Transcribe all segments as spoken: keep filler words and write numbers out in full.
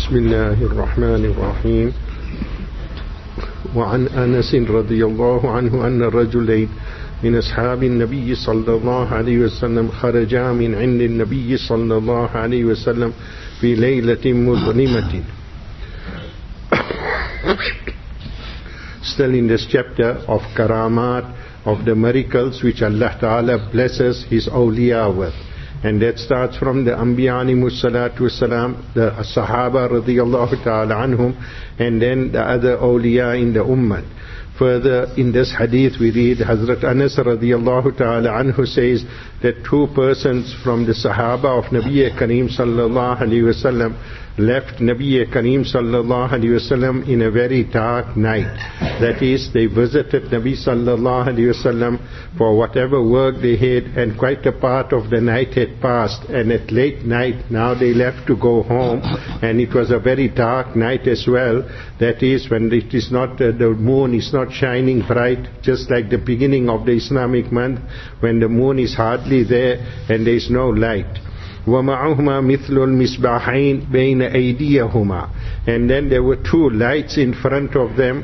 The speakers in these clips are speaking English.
بسم الله الرحمن الرحيم. وعن أنس رضي الله عنه أن رجلين من أصحاب النبي صلى الله عليه وسلم خرجا من عند النبي صلى الله عليه وسلم في ليلة مظلمة. Still in this chapter of Karamat, of the miracles which Allah Ta'ala blesses His awliya with. And that starts from the Anbiya alayhimus salatu wassalam, the Sahaba radiyallahu ta'ala anhum, and then the other awliya in the ummah. Further, in this hadith we read, Hazrat Anas radiyallahu ta'ala anhu says that two persons from the Sahaba of Nabi Kareem sallallahu alayhi wasallam left Nabi Kareem sallallahu alayhi wasallam in a very dark night. That is, they visited Nabi sallallahu alayhi wasallam for whatever work they had, and quite a part of the night had passed, and at late night now they left to go home, and it was a very dark night as well. That is, when it is not, uh, the moon is not shining bright, just like the beginning of the Islamic month, when the moon is hardly there and there is no light. وَمَعُهُمَا مِثْلُ الْمِصْبَاحَيْنِ بَيْنَ أَيْدِيَهُمَا. And then there were two lights in front of them.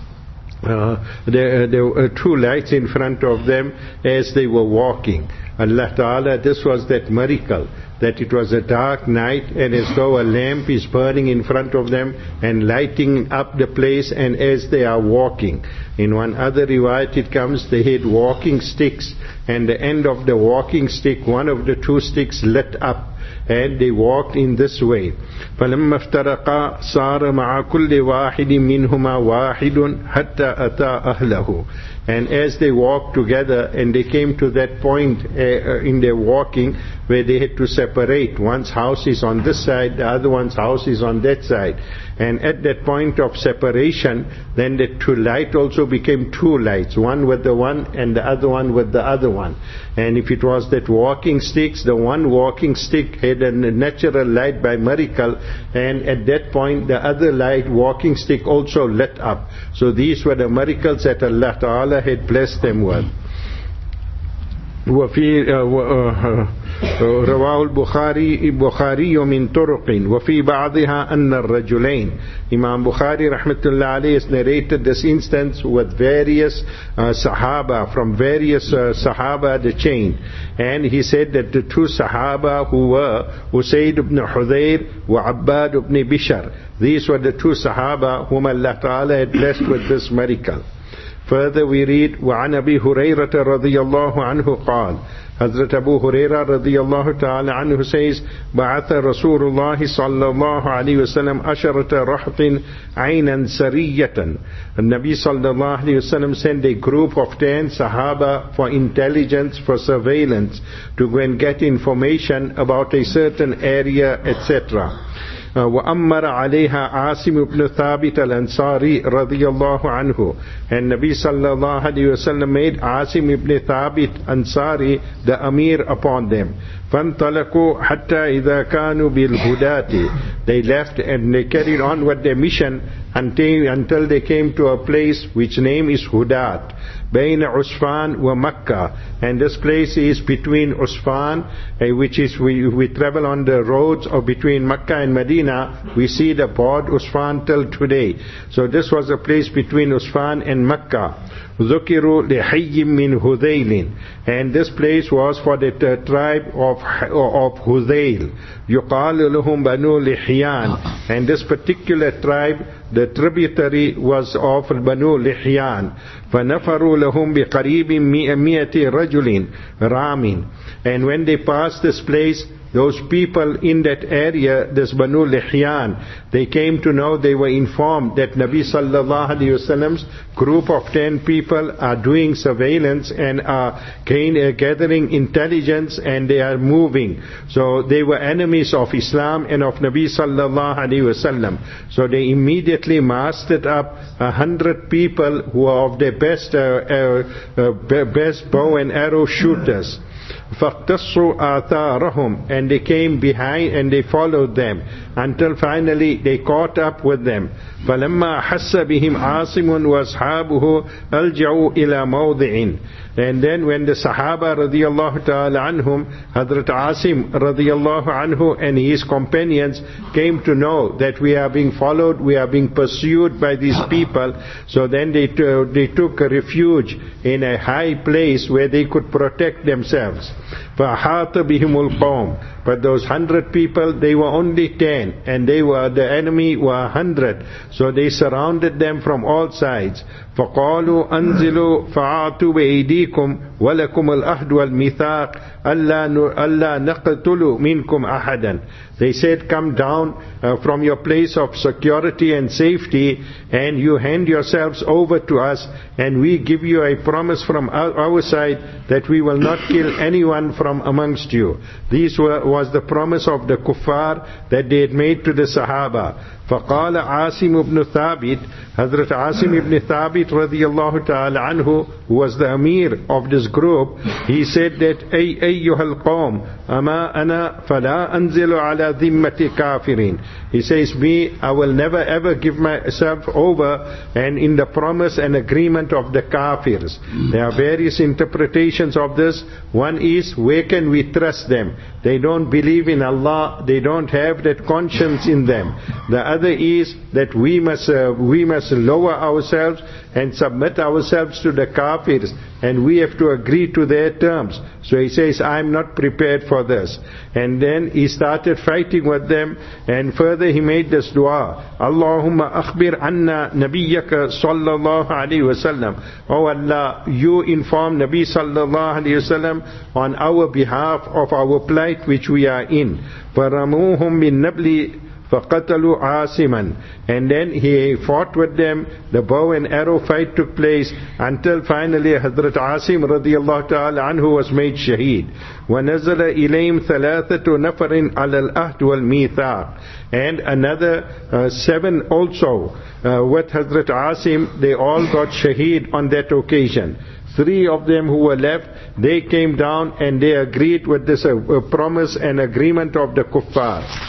Uh, there, there were two lights in front of them as they were walking. Allah Ta'ala, this was that miracle, that it was a dark night and as though a lamp is burning in front of them and lighting up the place, and as they are walking. In one other riwayat it comes, they had walking sticks, and the end of the walking stick, one of the two sticks lit up, and they walked in this way. فَلَمَّا افْتَرَقَا صَارَ مَعَ كُلِّ وَاحِدٍ مِّنْهُمَا وَاحِدٌ حَتَّى أَتَى أَهْلَهُ. And as they walked together and they came to that point uh, in their walking where they had to separate, one's house is on this side, the other one's house is on that side. And at that point of separation, then the two light also became two lights, one with the one and the other one with the other one. And if it was that walking sticks, the one walking stick had a natural light by miracle, and at that point the other light walking stick also lit up. So these were the miracles that Allah Ta'ala had blessed them with. وفي رواه البخاري البخاري من طرق وفي بعضها أن الرجلين. Imam Bukhari rahmatullah alayhi has narrated this instance with various uh, Sahaba, from various uh, Sahaba the chain, and he said that the two Sahaba who were Usayd ibn Hudayr wa Abbad ibn Bishr, these were the two Sahaba whom Allah Ta'ala had blessed with this miracle. Further we read, وعن أبي هريرة رضي الله عنه قال, Hazrat Abu Huraira radiyallahu ta'ala anhu says, بعث رسول الله صلى الله عليه وسلم عشرة رهط عينا سرية. And Nabi sallallahu alayhi wasallam sent a group of ten Sahaba for intelligence, for surveillance, to go and get information about a certain area, et cetera. وَأَمَّرَ عَلَيْهَا عَاصِمُ بْنُ ثَابِتَ الْأَنصَارِي رَضِيَ اللَّهُ عَنْهُ. And Nabi sallallahu alayhi wasallam made Asim ibn Thabit Ansari the Amir upon them. فَانْطَلَقُوا حَتَّى إِذَا كَانُوا بِالْهُدَاةِ. They left and they carried on with their mission until, until they came to a place which name is Hudat, بين عسفان ومكة. And this place is between Usfan, uh, which is, we, we travel on the roads of between Mecca and Medina, we see the board Usfan till today. So this was a place between Usfan and Mecca. ذُكِرُوا لِحَيٍّ مِّنْ هُذَيْلٍ. And this place was for the uh, tribe of, of Hudayl. يُقَالُ لَهُمْ بَنُو لِحْيَانِ. And this particular tribe, the tributary was of Banu Lihyan. فَنَفَرُوا لَهُمْ بِقَرِيبٍ مِئَةِ رَجُلٍ رَامٍ. And when they passed this place, those people in that area, this Banu Lihyan, they came to know, they were informed that Nabi sallallahu alayhi wasallam's group of ten people are doing surveillance and are gathering intelligence, and they are moving. So they were enemies of Islam and of Nabi sallallahu alayhi wasallam. So they immediately mustered up a hundred people who are of their best, uh, uh, uh, best bow and arrow shooters. فَاقْتَصُّوا آثَارَهُمْ, and they came behind and they followed them until finally they caught up with them. فَلَمَّا حَسَّ بِهِمْ عَاصِمٌ وَأَصْحَابُهُ أَلْجَعُوا إِلَى مَوْضِعٍ. And then when the Sahaba radiyallahu ta'ala anhum, Hazrat Asim radiyallahu anhu and his companions came to know that we are being followed, we are being pursued by these people, so then they, t- they took a refuge in a high place where they could protect themselves. فَأَحَاطَ بِهِمُ الْقَوْمِ. But those hundred people, they were only ten, and they were, the enemy were a hundred. So they surrounded them from all sides. فَقَالُوا أَنزِلُوا فَعَاتُوا بِأَيْدِيكُمْ وَلَكُمُ الْأَهْدُ وَالْمِيثَاقُ أَلَّا نَقْتُلُ مِنْكُمْ أَحَدًا. They said, come down uh, from your place of security and safety, and you hand yourselves over to us, and we give you a promise from our, our side that we will not kill anyone from amongst you. This were, was the promise of the kuffar that they had made to the Sahaba. فقال عاصم بن ثابت, Hazrat Asim ibn Thabit radiyallahu ta'ala anhu, who was the Amir of this group, he said that, أي أيها القوم أما أنا فلا أنزل على ذمة كافرين. He says, me, I will never ever give myself over and in the promise and agreement of the kafirs. There are various interpretations of this. One is, where can we trust them? They don't believe in Allah, they don't have that conscience in them. The other is that we must uh, we must lower ourselves and submit ourselves to the kafirs, and we have to agree to their terms. So he says, I'm not prepared for this. And then he started fighting with them, and further he made this dua, Allahumma akhbir anna nabiyyaka sallallahu alayhi wasallam. Oh Allah, you inform Nabi sallallahu alayhi wasallam on our behalf of our plight which we are in. فَرَمُوهُمْ بِالنَّبْلِ فَقَتَلُوا عَاصِمًا. And then he fought with them. The bow and arrow fight took place until finally Hazrat Asim radiyallahu ta'ala anhu was made shaheed. وَنَزَلَ إِلَيْهِمْ ثَلَاثَةُ نَفَرٍ عَلَى الْأَهْدِ وَالْمِيثَاقِ. And another uh, seven also uh, with Hazrat Asim, they all got shaheed on that occasion. Three of them who were left, they came down and they agreed with this uh, uh, promise and agreement of the kuffar.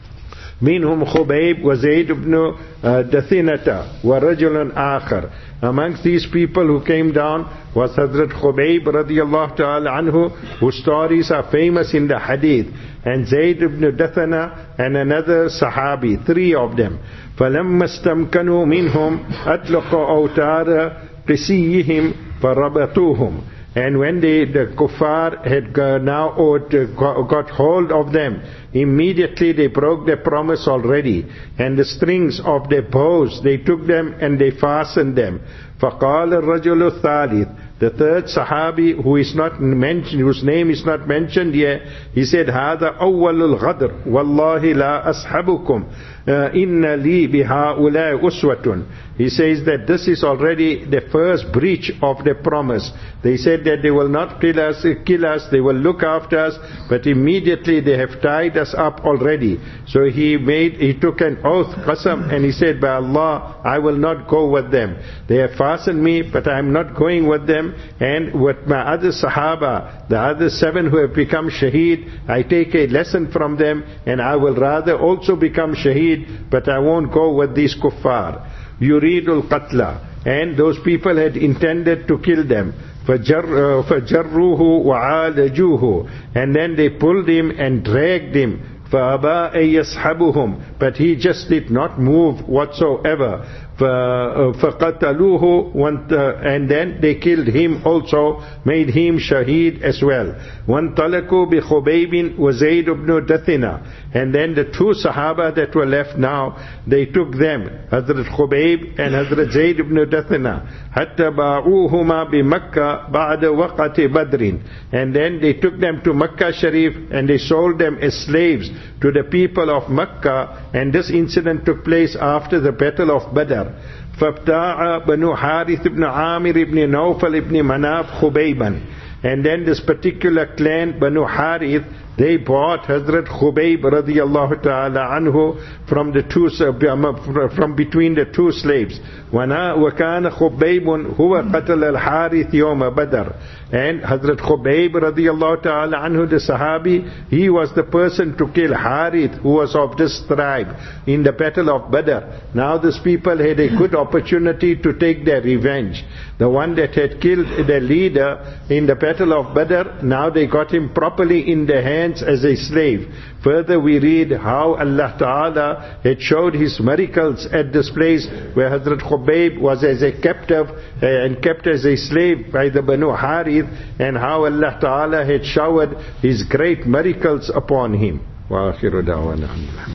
منهم خبيب وزيد بن دثنة ورجل آخر. Amongst these people who came down was Hazrat Khubayb radiyallahu ta'ala anhu, whose stories are famous in the hadith, and Zayd ibn Dathana and another Sahabi, three of them. فَلَمَّا اسْتَمْكَنُوا مِنْهُمْ أَطْلَقُوا أَوْتَارَ قِسِيِّهِمْ فَرَبَطُوهُمْ. And when they, the kuffar had uh, now uh, got hold of them, immediately they broke their promise already. And the strings of their bows, they took them and they fastened them. فَقَالَ الرَّجُلُ الثَّالِث. The third Sahabi, who is not mentioned, whose name is not mentioned here, he said, هَذَا أَوَّلُ الْغَدْرِ وَاللَّهِ لَا أَصْحَبُكُمْ إِنَّ لِي بِهَؤُلَاءِ أُسْوَةٌ. He says that this is already the first breach of the promise. They said that they will not kill us, kill us, they will look after us, but immediately they have tied us up already. So he made, he took an oath, qasam, and he said, by Allah, I will not go with them. They have fastened me, but I am not going with them. And with my other Sahaba, the other seven who have become shaheed, I take a lesson from them, and I will rather also become shaheed, but I won't go with these kuffar. Yuridul qatla. And those people had intended to kill them. فَجَرُّوهُ وَعَالَجُوهُ. And then they pulled him and dragged him. فَأَبَا أَن يَصْحَبُهُمْ. But he just did not move whatsoever. فَقَتَلُوهُ. And then they killed him also, made him shaheed as well. وَانْطَلَقُوا بِخُبَيْبٍ وَزَيْدُ بْنُ دَثِنَةٍ. And then the two Sahaba that were left now, they took them, Hazrat Khubayb and Hazrat Zayd ibn Dathana, حَتَّى بَاعُوهُمَا بِمَكَّةِ بَعْدَ وَقَةِ بَدْرٍ. And then they took them to Makkah Sharif and they sold them as slaves to the people of Makkah, and this incident took place after the Battle of Badr. فَابْتَاعَ بَنُو حَارِث ibn Amir ibn Nawfal ibn Manaf Khubayban. And then this particular clan, Banu Harith, they bought Hazrat Khubayb radiyallahu ta'ala anhu from the two, from between the two slaves. وَكَانَ خُبَيْبٌ هُوَ قَتَلَ الْحَارِثِ يَوْمَ بَدْرٍ. And Hazrat Khubayb radiyallahu ta'ala anhu, the Sahabi, he was the person to kill Harith, who was of this tribe, in the battle of Badr. Now these people had a good opportunity to take their revenge. The one that had killed the leader in the battle of Badr, now they got him properly in their hands as a slave. Further we read how Allah Ta'ala had showed His miracles at this place where Hazrat Khubayb was as a captive uh, and kept as a slave by the Banu Harith, and how Allah Ta'ala had showered His great miracles upon him. Wa akhiru da'wana.